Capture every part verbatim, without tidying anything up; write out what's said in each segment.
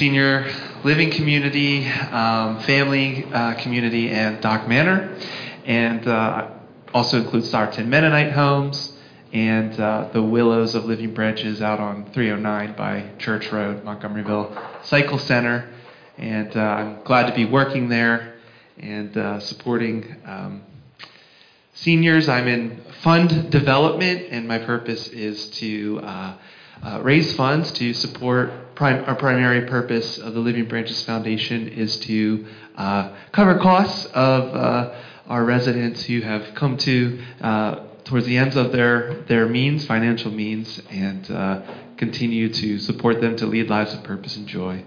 senior living community, um, family uh, community, and Dock Manor, and uh, also includes Stourton Mennonite Homes and uh, the Willows of Living Branches out on three oh nine by Church Road, Montgomeryville Cycle Center. And uh, I'm glad to be working there and uh, supporting um, seniors. I'm in fund development, and my purpose is to uh, uh, raise funds to support prim- our primary purpose of the Living Branches Foundation is to uh, cover costs of uh, our residents who have come to uh, towards the ends of their, their means, financial means, and uh, continue to support them to lead lives of purpose and joy.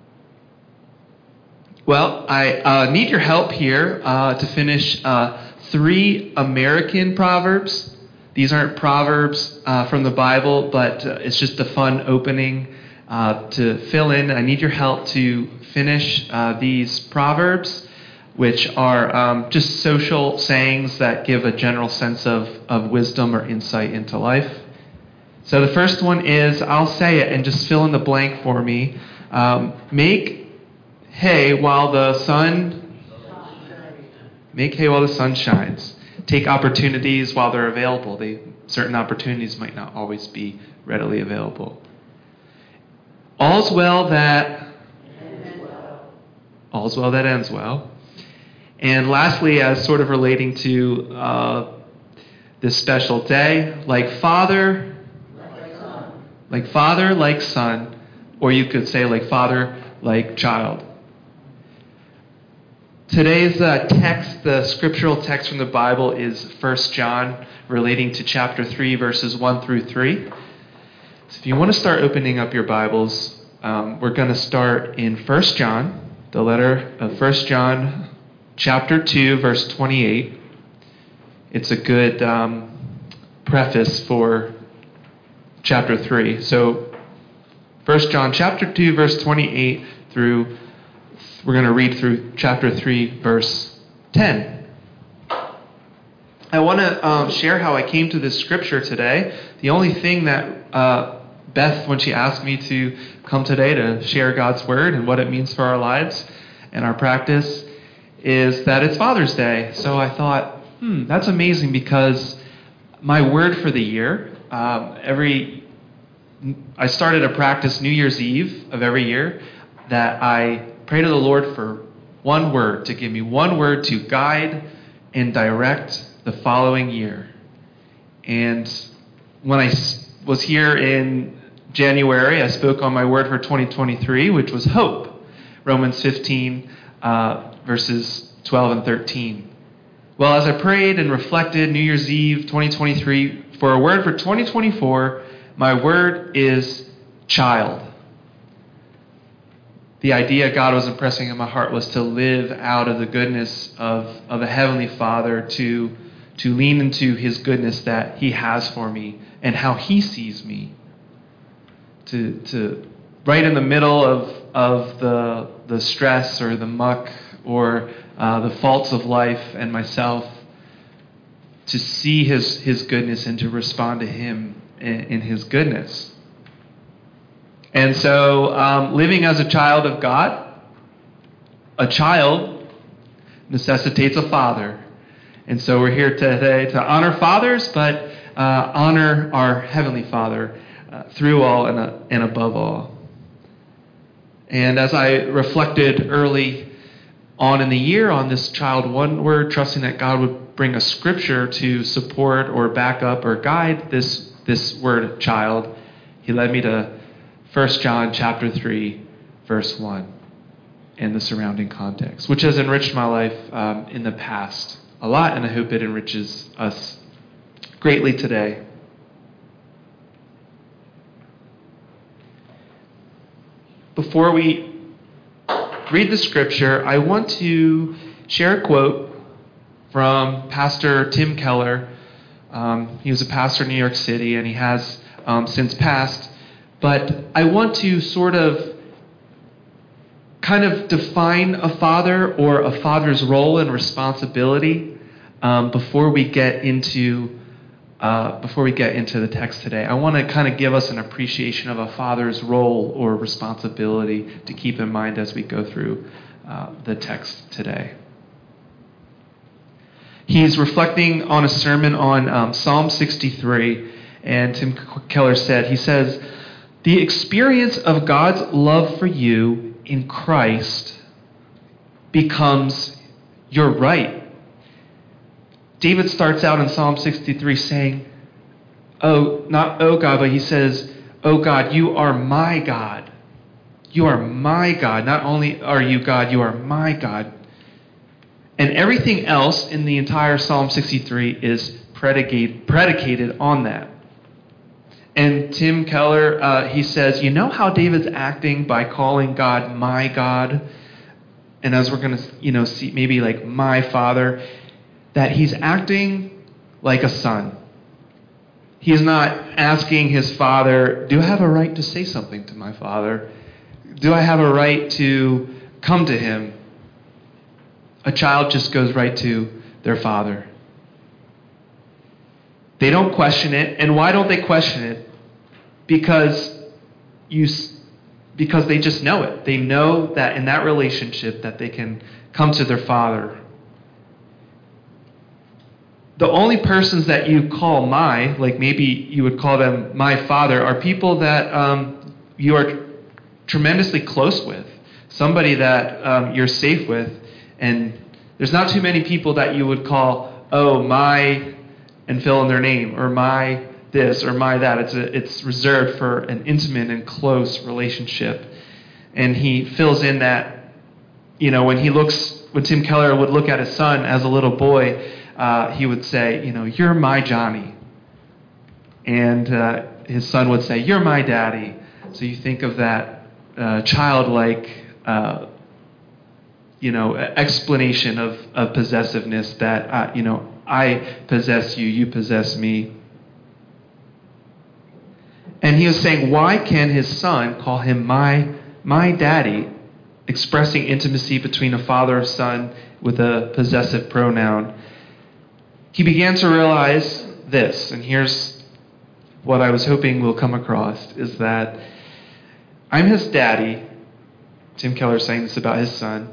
Well, I uh, need your help here uh, to finish uh, three American proverbs. These aren't proverbs uh, from the Bible, but uh, it's just a fun opening uh, to fill in. I need your help to finish uh, these proverbs, which are um, just social sayings that give a general sense of, of wisdom or insight into life. So the first one is, I'll say it and just fill in the blank for me. Um, make hay while the sun make hay while the sun shines. Take opportunities while they're available. They certain opportunities might not always be readily available. All's well that all's well that ends well. And lastly, as sort of relating to uh, this special day, like father, like son. like father, like son, or you could say like father, like child. Today's uh, text, the scriptural text from the Bible, is First John, relating to chapter three, verses one through three. So if you want to start opening up your Bibles, um, we're going to start in First John, the letter of First John, chapter two, verse twenty-eight. It's a good um, preface for chapter three. So First John, chapter two, verse twenty-eight through We're going to read through chapter three, verse ten. I want to um, share how I came to this scripture today. The only thing that uh, Beth, when she asked me to come today to share God's word and what it means for our lives and our practice, is that it's Father's Day. So I thought, hmm, that's amazing, because my word for the year, um, every I started a practice New Year's Eve of every year that I pray to the Lord for one word, to give me one word to guide and direct the following year. And when I was here in January, I spoke on my word for twenty twenty-three, which was hope. Romans fifteen, uh, verses twelve and thirteen. Well, as I prayed and reflected New Year's Eve twenty twenty-three for a word for twenty twenty-four, my word is child. The idea God was impressing in my heart was to live out of the goodness of, of a Heavenly Father, to, to lean into His goodness that He has for me and how He sees me. To, to right in the middle of, of the, the stress or the muck or uh, the faults of life and myself, to see His, His goodness and to respond to Him in, in His goodness. And so, um, living as a child of God, a child necessitates a father. And so we're here today to honor fathers, but uh, honor our Heavenly Father uh, through all and, uh, and above all. And as I reflected early on in the year on this child one word, trusting that God would bring a scripture to support or back up or guide this, this word child, He led me to First John chapter three, verse one, and the surrounding context, which has enriched my life um, in the past a lot, and I hope it enriches us greatly today. Before we read the scripture, I want to share a quote from Pastor Tim Keller. Um, he was a pastor in New York City, and he has um, since passed. But I want to sort of kind of define a father or a father's role and responsibility um, before we get into uh, before we get into the text today, I want to kind of give us an appreciation of a father's role or responsibility to keep in mind as we go through uh, the text today. He's reflecting on a sermon on um, Psalm sixty-three, and Tim Keller said, he says, the experience of God's love for you in Christ becomes your right. David starts out in Psalm sixty-three saying, oh, not oh God, but he says, oh God, you are my God. You are my God. Not only are you God, you are my God. And everything else in the entire Psalm sixty-three is predicate, predicated on that. And Tim Keller, uh, he says, you know how David's acting by calling God my God? And as we're going to, you know, see maybe like my Father, that he's acting like a son. He's not asking his father, do I have a right to say something to my father? Do I have a right to come to him? A child just goes right to their father. They don't question it. And why don't they question it? Because you, because they just know it. They know that in that relationship that they can come to their father. The only persons that you call my, like maybe you would call them my father, are people that um, you are tremendously close with. Somebody that um, you're safe with. And there's not too many people that you would call, oh, my, and fill in their name, or my this, or my that. It's a, it's reserved for an intimate and close relationship. And he fills in that, you know, when he looks, when Tim Keller would look at his son as a little boy, uh, he would say, you know, you're my Johnny. And uh, his son would say, you're my daddy. So you think of that uh, childlike uh you know, explanation of, of possessiveness that, uh, you know, I possess you, you possess me. And he was saying, why can his son call him my, my daddy, expressing intimacy between a father and son with a possessive pronoun? He began to realize this, and here's what I was hoping will come across, is that I'm his daddy. Tim Keller is saying this about his son.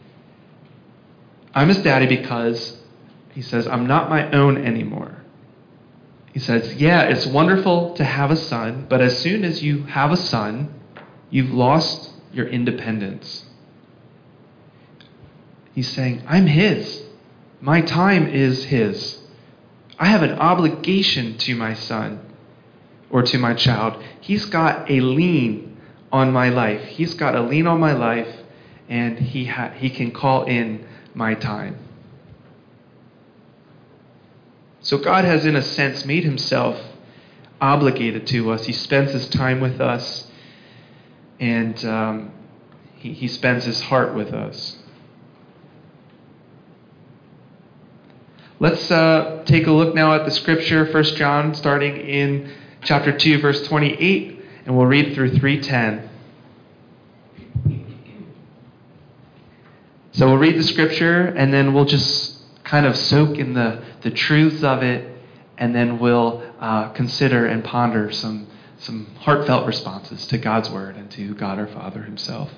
I'm his daddy because, he says, I'm not my own anymore. He says, yeah, it's wonderful to have a son, but as soon as you have a son, you've lost your independence. He's saying, I'm his. My time is his. I have an obligation to my son or to my child. He's got a lien on my life. He's got a lien on my life, and he ha- he can call in my time. So God has, in a sense, made himself obligated to us. He spends his time with us, and um, he, he spends his heart with us. Let's uh, take a look now at the scripture, First John, starting in chapter two, verse twenty-eight, and we'll read through three ten. So we'll read the scripture, and then we'll just kind of soak in the, the truths of it, and then we'll uh, consider and ponder some, some heartfelt responses to God's word and to God our Father himself.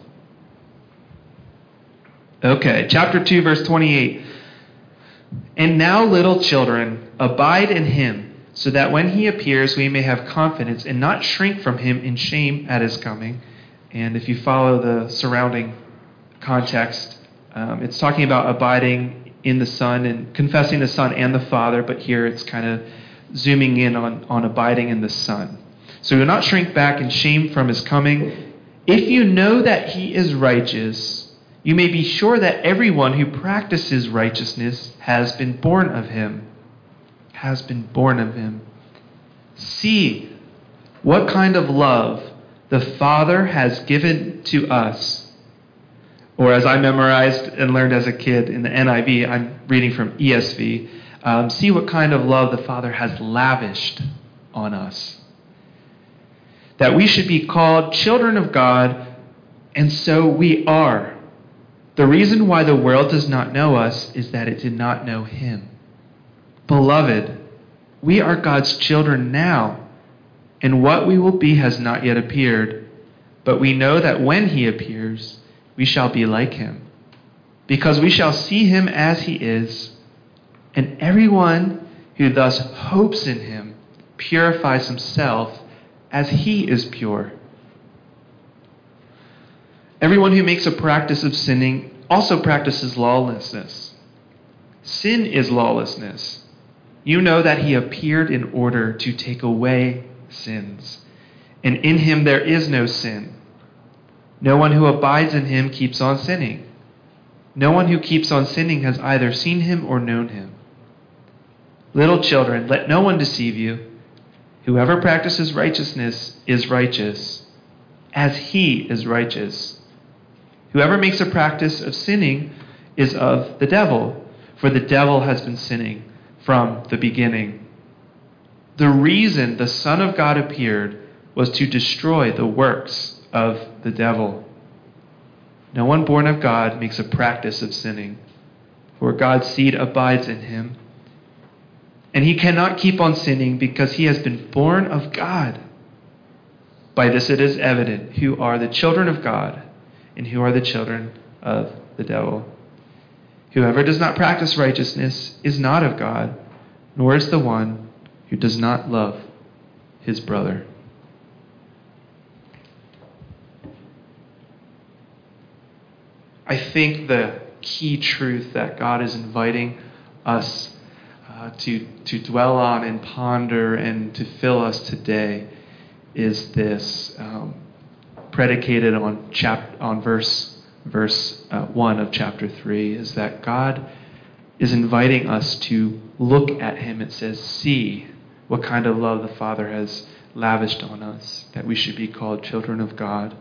Okay, chapter two, verse twenty-eight. And now, little children, abide in him, so that when he appears we may have confidence and not shrink from him in shame at his coming. And if you follow the surrounding context, Um, it's talking about abiding in the Son and confessing the Son and the Father, but here it's kind of zooming in on, on abiding in the Son. So do not shrink back in shame from his coming. If you know that he is righteous, you may be sure that everyone who practices righteousness has been born of him. Has been born of him. See what kind of love the Father has given to us. Or as I memorized and learned as a kid in the N I V, I'm reading from E S V, um, see what kind of love the Father has lavished on us. That we should be called children of God, and so we are. The reason why the world does not know us is that it did not know him. Beloved, We are God's children now, and what we will be has not yet appeared. But we know that when he appears, we shall be like him, because we shall see him as he is. And everyone who thus hopes in him purifies himself as he is pure. Everyone who makes a practice of sinning also practices lawlessness. Sin is lawlessness. You know that he appeared in order to take away sins, and in him there is no sin. No one who abides in him keeps on sinning. No one who keeps on sinning has either seen him or known him. Little children, let no one deceive you. Whoever practices righteousness is righteous, as he is righteous. Whoever makes a practice of sinning is of the devil, for the devil has been sinning from the beginning. The reason the Son of God appeared was to destroy the works of the devil. No one born of God makes a practice of sinning, for God's seed abides in him. And he cannot keep on sinning because he has been born of God. By this it is evident who are the children of God and who are the children of the devil. Whoever does not practice righteousness is not of God, nor is the one who does not love his brother. I think the key truth that God is inviting us uh, to, to dwell on and ponder and to fill us today is this, um, predicated on chap- on verse verse uh, one of chapter three, is that God is inviting us to look at him. It says, see what kind of love the Father has lavished on us, that we should be called children of God.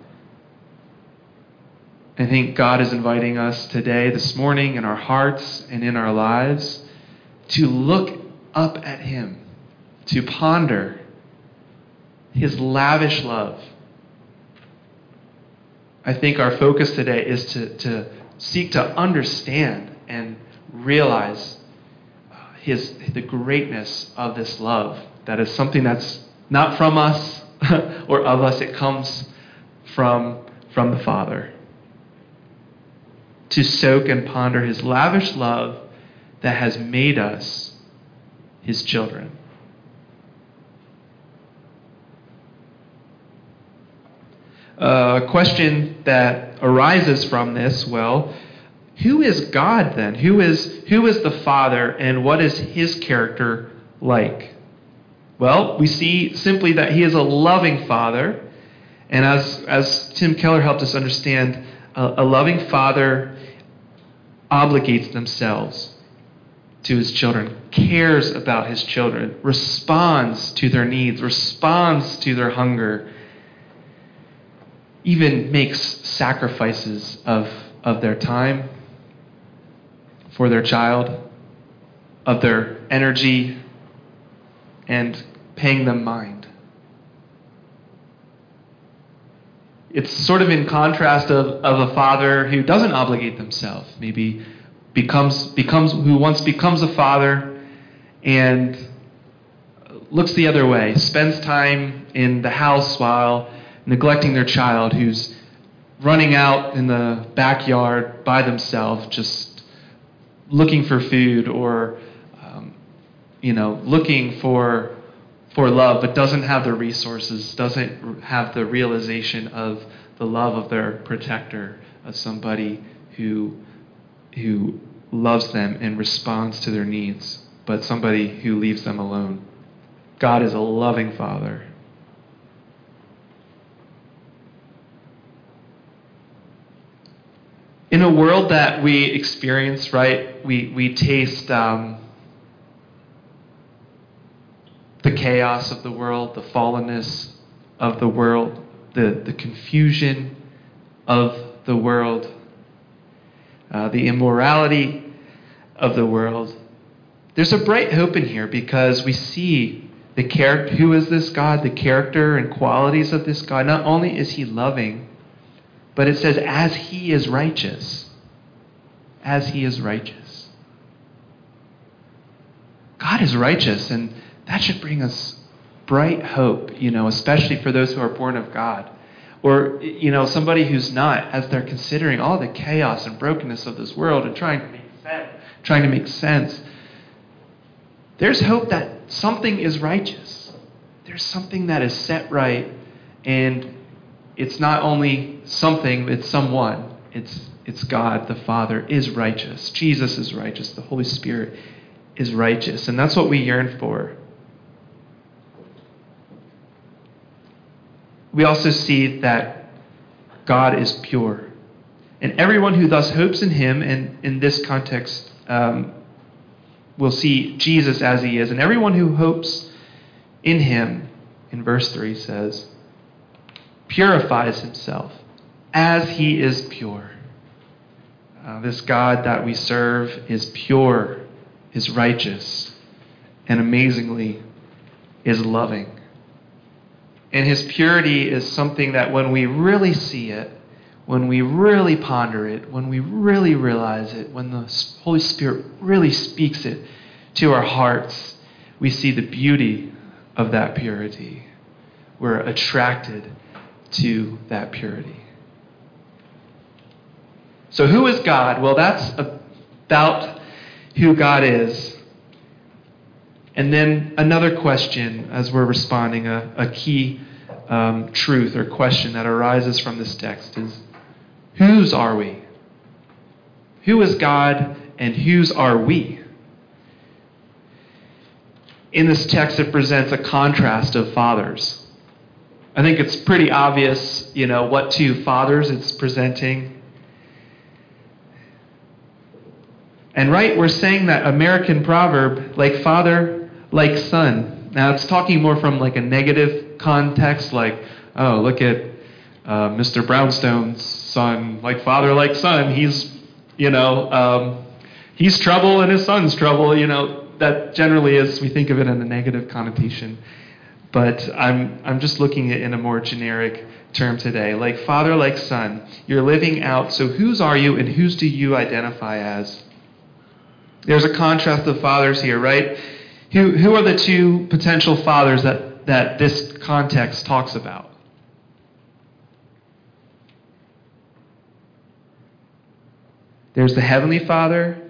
I think God is inviting us today, this morning, in our hearts and in our lives, to look up at him, to ponder his lavish love. I think our focus today is to, to seek to understand and realize his the greatness of this love. That is something that's not from us or of us. It comes from, from the Father. To soak and ponder his lavish love that has made us his children. A question that arises from this, well, who is God then? Who is, who is the Father, and what is his character like? Well, we see simply that he is a loving Father, and as, as Tim Keller helped us understand, a, a loving Father obligates themselves to his children, cares about his children, responds to their needs, responds to their hunger, even makes sacrifices of, of their time for their child, of their energy, and paying them mind. It's sort of in contrast of, of a father who doesn't obligate themselves, maybe becomes becomes who once becomes a father and looks the other way, spends time in the house while neglecting their child, who's running out in the backyard by themselves, just looking for food or um, you know, looking for for love, but doesn't have the resources, doesn't have the realization of the love of their protector, of somebody who who loves them and responds to their needs, but somebody who leaves them alone. God is a loving Father. In a world that we experience, right, we, we taste um, the chaos of the world, the fallenness of the world, the, the confusion of the world, uh, the immorality of the world. There's a bright hope in here because we see the character, who is this God, the character and qualities of this God. Not only is he loving, but it says, as he is righteous. As he is righteous. God is righteous, and that should bring us bright hope, you know, especially for those who are born of God. Or, you know, somebody who's not, as they're considering all the chaos and brokenness of this world and trying to make sense, trying to make sense. There's hope that something is righteous. There's something that is set right, and it's not only something, it's someone. It's it's God, the Father, is righteous. Jesus is righteous. The Holy Spirit is righteous. And that's what we yearn for. We also see that God is pure. And everyone who thus hopes in him, and in this context, um, will see Jesus as he is. And everyone who hopes in him, in verse three says, purifies himself as he is pure. Uh, this God that we serve is pure, is righteous, and amazingly is loving. And his purity is something that when we really see it, when we really ponder it, when we really realize it, when the Holy Spirit really speaks it to our hearts, we see the beauty of that purity. We're attracted to that purity. So who is God? Well, that's about who God is. And then another question as we're responding, a, a key um, truth or question that arises from this text is, whose are we? Who is God and whose are we? In this text, it presents a contrast of fathers. I think it's pretty obvious, you know, what two fathers it's presenting. And right, we're saying that American proverb, like father, like son. Now, it's talking more from like a negative context, like, oh, look at uh, Mister Brownstone's son, like father, like son. He's, you know, um, he's trouble and his son's trouble. You know, that generally is, we think of it in a negative connotation. But I'm I'm just looking at it in a more generic term today. Like father, like son. You're living out. So whose are you and whose do you identify as? There's a contrast of fathers here, right? Who who are the two potential fathers that, that this context talks about? There's the Heavenly Father,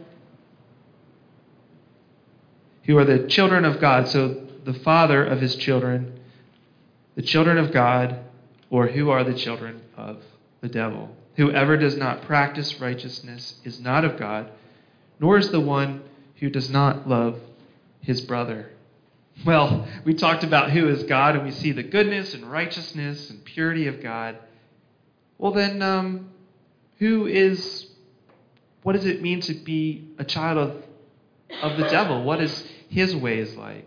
who are the children of God. So the father of his children, the children of God, or who are the children of the devil. Whoever does not practice righteousness is not of God, nor is the one who does not love his brother. Well, we talked about who is God, and we see the goodness and righteousness and purity of God. Well, then, um, who is, what does it mean to be a child of, of the devil? What is his ways like?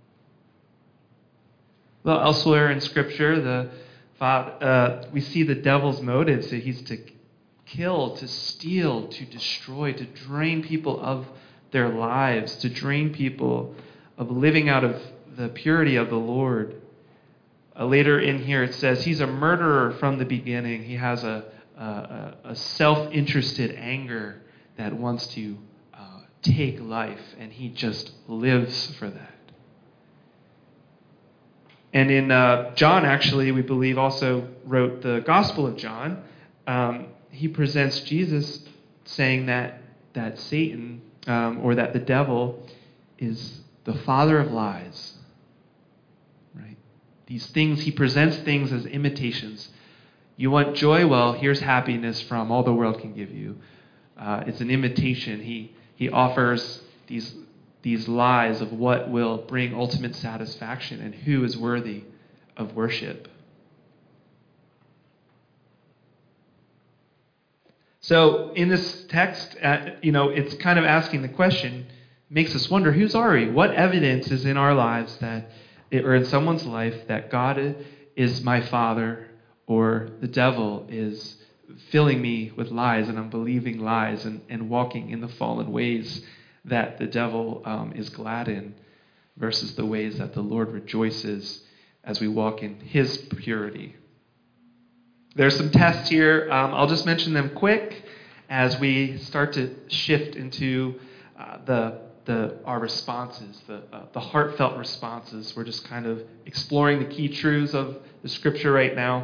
Well, elsewhere in Scripture, the uh, we see the devil's motives. So he's to kill, to steal, to destroy, to drain people of their lives, to drain people of living out of the purity of the Lord. Uh, later in here it says he's a murderer from the beginning. He has a, a, a self-interested anger that wants to uh, take life, and he just lives for that. And in uh, John, actually, we believe also wrote the Gospel of John. Um, he presents Jesus saying that that Satan, um, or that the devil, is the father of lies. Right? These things, he presents things as imitations. You want joy? Well, here's happiness from all the world can give you. Uh, it's an imitation. He he offers these these lies of what will bring ultimate satisfaction and who is worthy of worship. So in this text, uh, you know, it's kind of asking the question, makes us wonder, whose are we? What evidence is in our lives that, or in someone's life, that God is my father, or the devil is filling me with lies and I'm believing lies and, and walking in the fallen ways that the devil um, is glad in, versus the ways that the Lord rejoices as we walk in his purity. There's some tests here. Um, I'll just mention them quick as we start to shift into uh, the the our responses, the uh, the heartfelt responses. We're just kind of exploring the key truths of the Scripture right now.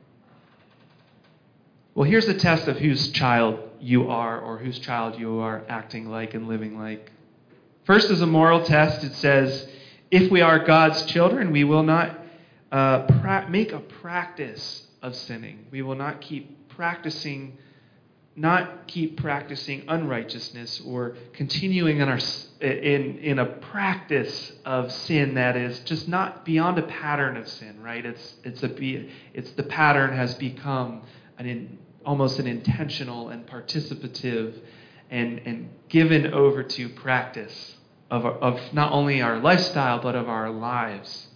Well, here's the test of whose child you are, or whose child you are acting like and living like. First is a moral test. It says, if we are God's children, we will not uh, pra- make a practice of sinning. We will not keep practicing, not keep practicing unrighteousness or continuing in our in in a practice of sin that is just not beyond a pattern of sin. Right? It's it's a it's the pattern has become an in, almost an intentional and participative and and given over to practice of of not only our lifestyle but of our lives.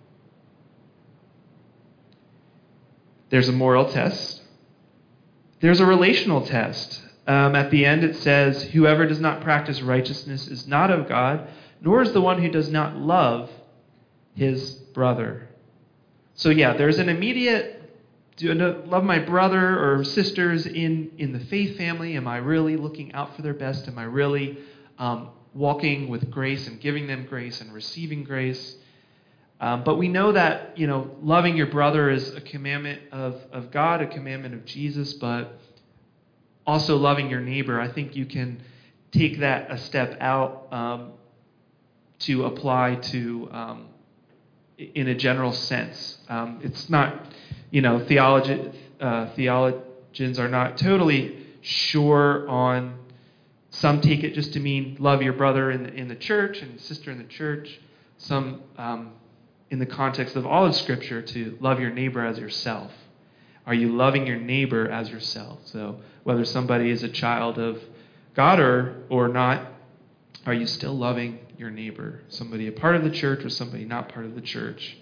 There's a moral test. There's a relational test. Um, at the end it says, whoever does not practice righteousness is not of God, nor is the one who does not love his brother. So yeah, there's an immediate, do I love my brother or sisters in, in the faith family? Am I really looking out for their best? Am I really um, walking with grace and giving them grace and receiving grace? Um, but we know that, you know, loving your brother is a commandment of, of God, a commandment of Jesus, but also loving your neighbor. I think you can take that a step out um, to apply to, um, in a general sense. Um, it's not, you know, theologi- uh, theologians are not totally sure on, some take it just to mean love your brother in the, in the church and sister in the church. Some, um, in the context of all of Scripture, to love your neighbor as yourself. Are you loving your neighbor as yourself? So whether somebody is a child of God or, or not, are you still loving your neighbor? Somebody a part of the church or somebody not part of the church?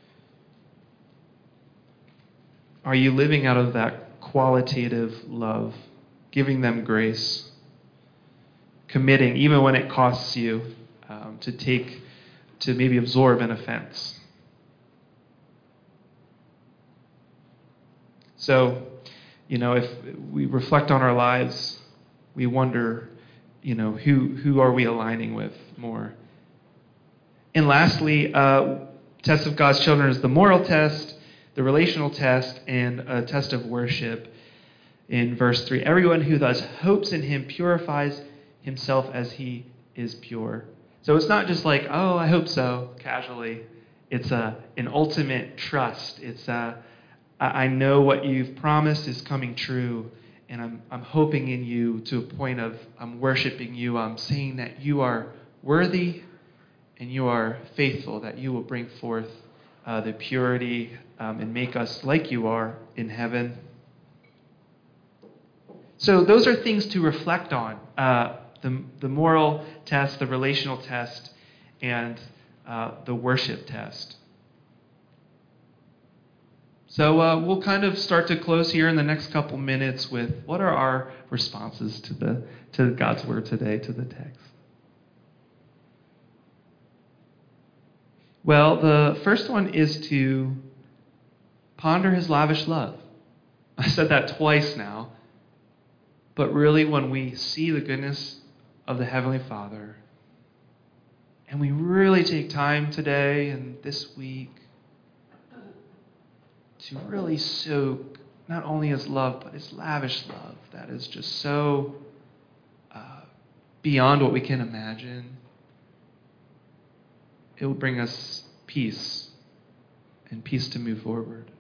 Are you living out of that qualitative love, giving them grace, committing, even when it costs you, um, to take, to maybe absorb an offense? So, you know, if we reflect on our lives, we wonder, you know, who who are we aligning with more? And lastly, uh, test of God's children is the moral test, the relational test, and a test of worship. In verse three, everyone who thus hopes in him purifies himself as he is pure. So it's not just like, oh, I hope so, casually. It's a an ultimate trust. It's a I know what you've promised is coming true, and I'm I'm hoping in you to a point of I'm worshiping you. I'm saying that you are worthy and you are faithful, that you will bring forth uh, the purity um, and make us like you are in heaven. So those are things to reflect on, uh, the, the moral test, the relational test, and uh, the worship test. So uh, we'll kind of start to close here in the next couple minutes with what are our responses to the to God's word today, to the text. Well, the first one is to ponder his lavish love. I said that twice now, but really when we see the goodness of the Heavenly Father, and we really take time today and this week to really soak not only his love, but his lavish love that is just so uh, beyond what we can imagine, it will bring us peace and peace to move forward.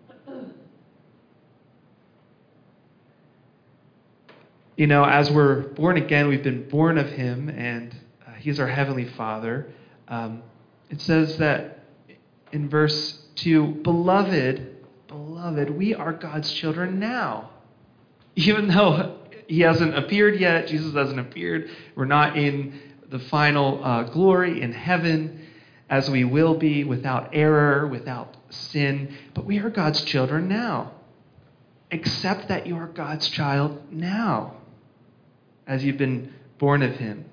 You know, as we're born again, we've been born of him, and uh, he's our Heavenly Father. Um, it says that in verse two, Beloved, Beloved, we are God's children now. Even though he hasn't appeared yet, Jesus hasn't appeared, we're not in the final uh, glory in heaven as we will be, without error, without sin, but we are God's children now. Accept that you are God's child now, as you've been born of him.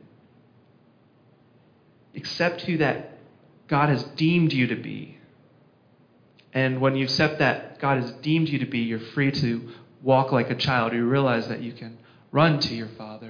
Accept who that God has deemed you to be. And when you accept that God has deemed you to be, you're free to walk like a child. You realize that you can run to your Father.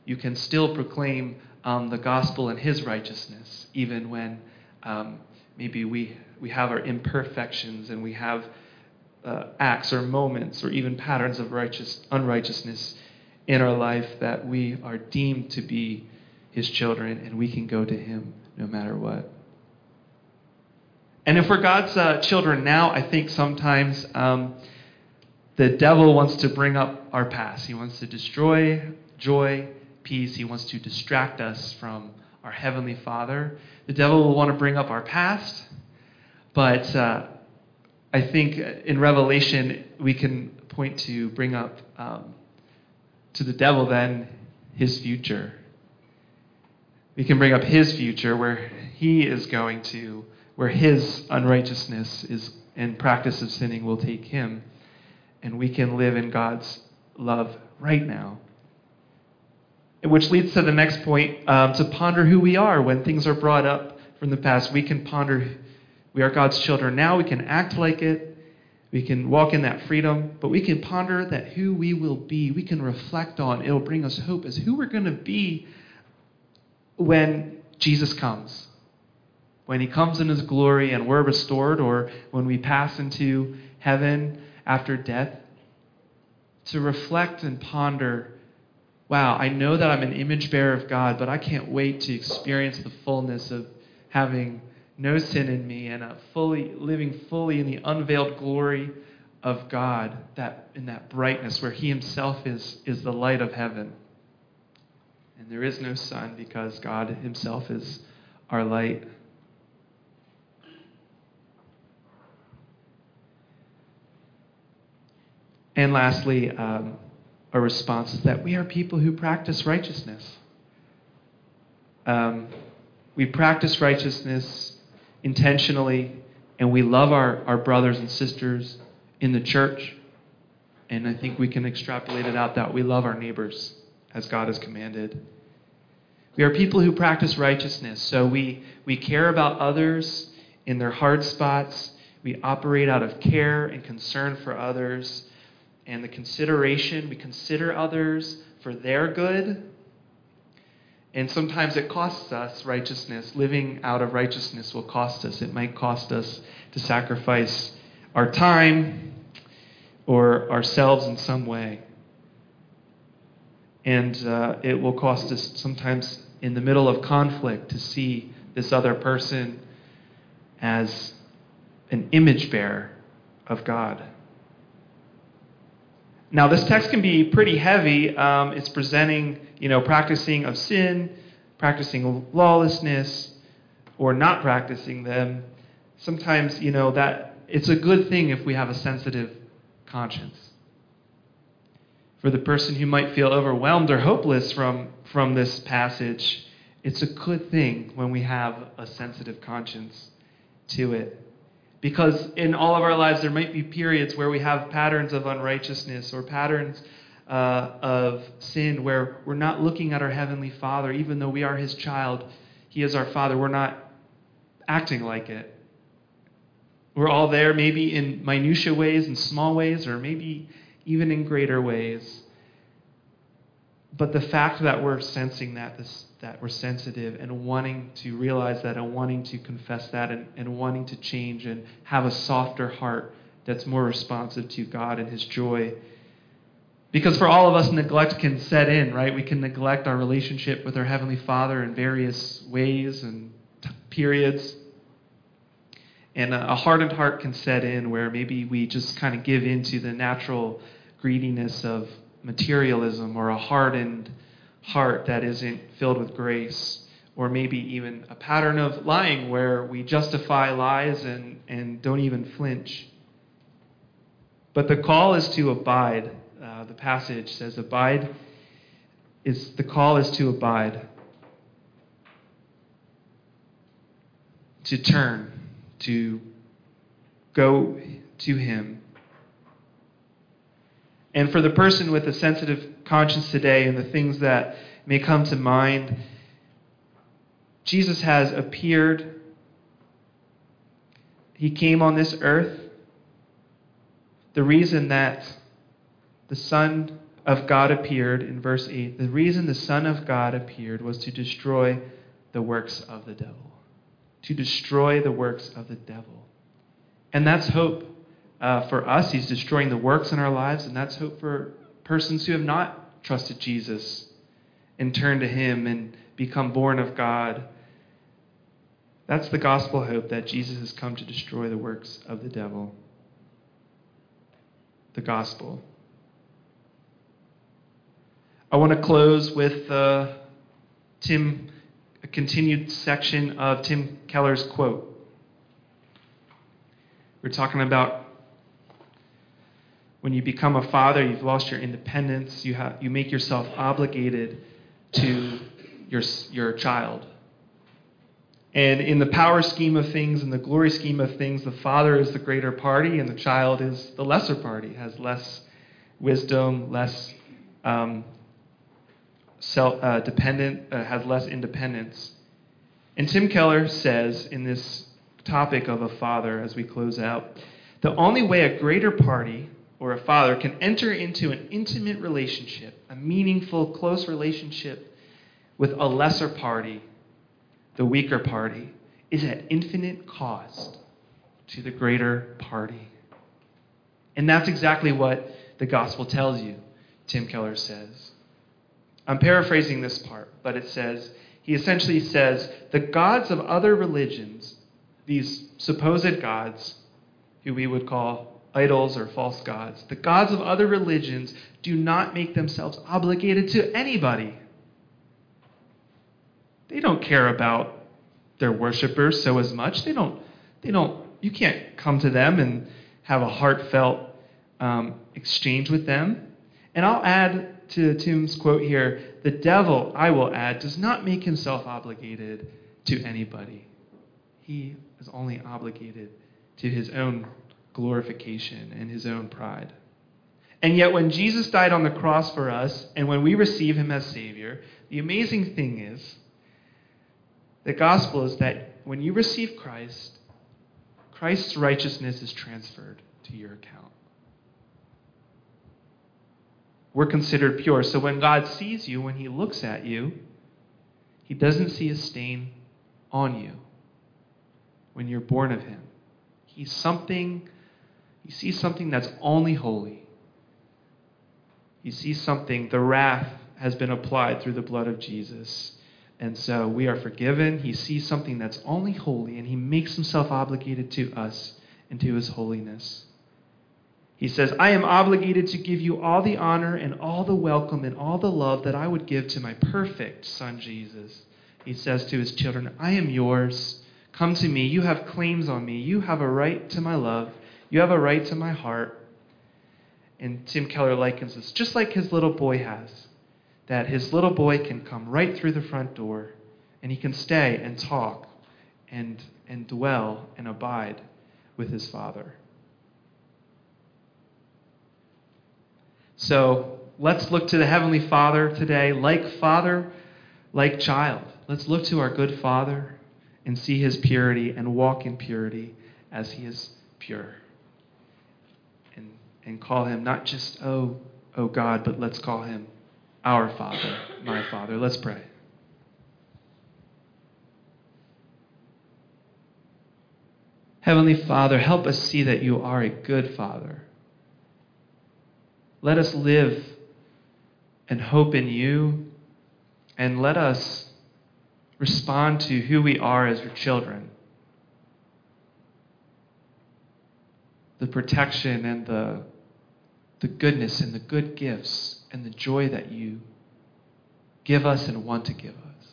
you can still proclaim um, the gospel and his righteousness, even when um, maybe we, we have our imperfections and we have uh, acts or moments or even patterns of righteous unrighteousness in our life that we are deemed to be his children, and we can go to him no matter what. And if we're God's uh, children now, I think sometimes um, the devil wants to bring up our past. He wants to destroy joy, peace. He wants to distract us from our Heavenly Father. The devil will want to bring up our past, but uh, I think in Revelation we can point to, bring up um, to the devil then his future. We can bring up his future where he is going to, where his unrighteousness is and practice of sinning will take him, and we can live in God's love right now. Which leads to the next point, um, to ponder who we are when things are brought up from the past. We can ponder we are God's children now. We can act like it. We can walk in that freedom, but we can ponder that who we will be. We can reflect on. It'll bring us hope as who we're going to be when Jesus comes. When he comes in his glory and we're restored, or when we pass into heaven after death, to reflect and ponder, wow, I know that I'm an image bearer of God, but I can't wait to experience the fullness of having no sin in me and a fully living fully in the unveiled glory of God, that in that brightness where he himself is, is the light of heaven. And there is no sun because God himself is our light. And lastly, um, a response is that we are people who practice righteousness. Um, we practice righteousness intentionally, and we love our, our brothers and sisters in the church. And I think we can extrapolate it out that we love our neighbors as God has commanded. We are people who practice righteousness, so we, we care about others in their hard spots. We operate out of care and concern for others. And the consideration, we consider others for their good. And sometimes it costs us righteousness. Living out of righteousness will cost us. It might cost us to sacrifice our time or ourselves in some way. And uh, it will cost us sometimes in the middle of conflict to see this other person as an image bearer of God. Now, this text can be pretty heavy. Um, it's presenting, you know, practicing of sin, practicing lawlessness, or not practicing them. Sometimes, you know, that it's a good thing if we have a sensitive conscience. For the person who might feel overwhelmed or hopeless from, from this passage, it's a good thing when we have a sensitive conscience to it. Because in all of our lives, there might be periods where we have patterns of unrighteousness or patterns uh, of sin where we're not looking at our Heavenly Father. Even though we are his child, he is our Father, we're not acting like it. We're all there maybe in minutiae ways and small ways, or maybe even in greater ways. But the fact that we're sensing that, this, that we're sensitive and wanting to realize that and wanting to confess that and, and wanting to change and have a softer heart that's more responsive to God and his joy. Because for all of us, neglect can set in, right? We can neglect our relationship with our Heavenly Father in various ways and t- periods. And a, a hardened heart can set in where maybe we just kind of give into the natural greediness of materialism, or a hardened heart that isn't filled with grace, or maybe even a pattern of lying where we justify lies and, and don't even flinch. But the call is to abide. Uh, the passage says abide is the call is to abide, to turn, to go to him. And for the person with a sensitive conscience today and the things that may come to mind, Jesus has appeared. He came on this earth. The reason that the Son of God appeared, in verse eight, the reason the Son of God appeared was to destroy the works of the devil. To destroy the works of the devil. And that's hope uh, for us. He's destroying the works in our lives, and that's hope for persons who have not trusted Jesus and turned to him and become born of God. That's the gospel hope, that Jesus has come to destroy the works of the devil. The gospel. I want to close with uh, Tim, a continued section of Tim Keller's quote. We're talking about when you become a father, you've lost your independence. You have you make yourself obligated to your your child. And in the power scheme of things, in the glory scheme of things, the father is the greater party and the child is the lesser party, has less wisdom, less um, self uh, dependent, uh, has less independence. And Tim Keller says in this topic of a father, as we close out, the only way a greater party or a father can enter into an intimate relationship, a meaningful, close relationship with a lesser party, the weaker party, is at infinite cost to the greater party. And that's exactly what the gospel tells you, Tim Keller says. I'm paraphrasing this part, but it says, he essentially says, the gods of other religions, these supposed gods, who we would call idols or false gods, the gods of other religions do not make themselves obligated to anybody. They don't care about their worshipers so as much. They don't, they don't, you can't come to them and have a heartfelt um, exchange with them. And I'll add to Tim's quote here, the devil, I will add, does not make himself obligated to anybody. He is only obligated to his own glorification and his own pride. And yet when Jesus died on the cross for us, and when we receive him as Savior, the amazing thing is, the gospel is that when you receive Christ, Christ's righteousness is transferred to your account. We're considered pure. So when God sees you, when he looks at you, he doesn't see a stain on you when you're born of him. He's something, he sees something that's only holy. He sees something, the wrath has been applied through the blood of Jesus. And so we are forgiven. He sees something that's only holy, and he makes himself obligated to us and to his holiness. He says, I am obligated to give you all the honor and all the welcome and all the love that I would give to my perfect son, Jesus. He says to his children, I am yours. Come to me. You have claims on me. You have a right to my love. You have a right to my heart. And Tim Keller likens this, just like his little boy has, that his little boy can come right through the front door and he can stay and talk and, and dwell and abide with his father. So let's look to the Heavenly Father today, like father, like child. Let's look to our good Father and see his purity and walk in purity as he is pure. And, and call him not just, oh, oh God, but let's call him our Father, my Father. Let's pray. Heavenly Father, help us see that you are a good Father. Let us live and hope in you, and let us respond to who we are as your children. The protection and the, the goodness and the good gifts and the joy that you give us and want to give us.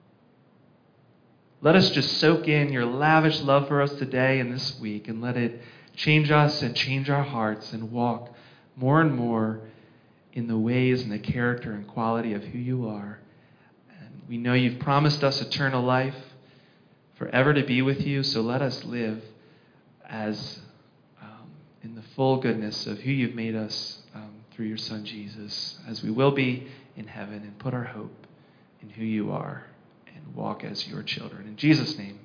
Let us just soak in your lavish love for us today and this week, and let it change us and change our hearts and walk more and more in the ways and the character and quality of who you are. And we know you've promised us eternal life, forever to be with you, so let us live as um, in the full goodness of who you've made us um, through your Son Jesus, as we will be in heaven, and put our hope in who you are and walk as your children. In Jesus' name.